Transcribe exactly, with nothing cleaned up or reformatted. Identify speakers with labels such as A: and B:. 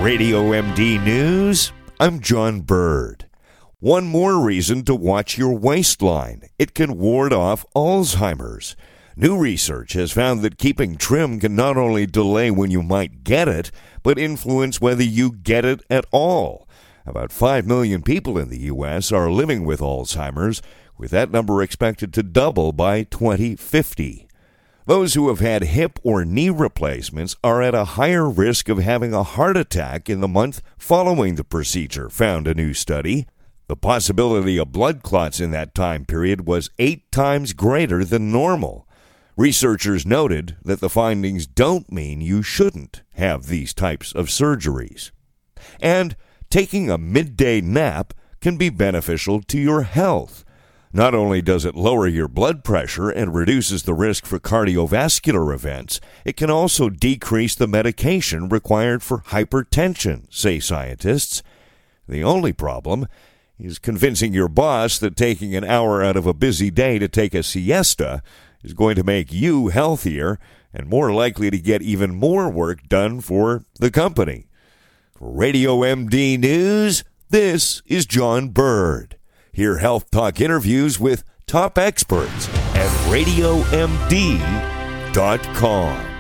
A: Radio M D News, I'm John Bird. One more reason to watch your waistline. It can ward off Alzheimer's. New research has found that keeping trim can not only delay when you might get it, but influence whether you get it at all. About five million people in the U S are living with Alzheimer's, with that number expected to double by twenty fifty. Those who have had hip or knee replacements are at a higher risk of having a heart attack in the month following the procedure, found a new study. The possibility of blood clots in that time period was eight times greater than normal. Researchers noted that the findings don't mean you shouldn't have these types of surgeries. And taking a midday nap can be beneficial to your health. Not only does it lower your blood pressure and reduces the risk for cardiovascular events, it can also decrease the medication required for hypertension, say scientists. The only problem is convincing your boss that taking an hour out of a busy day to take a siesta is going to make you healthier and more likely to get even more work done for the company. For Radio M D News, this is John Bird. Hear Health Talk interviews with top experts at radio m d dot com.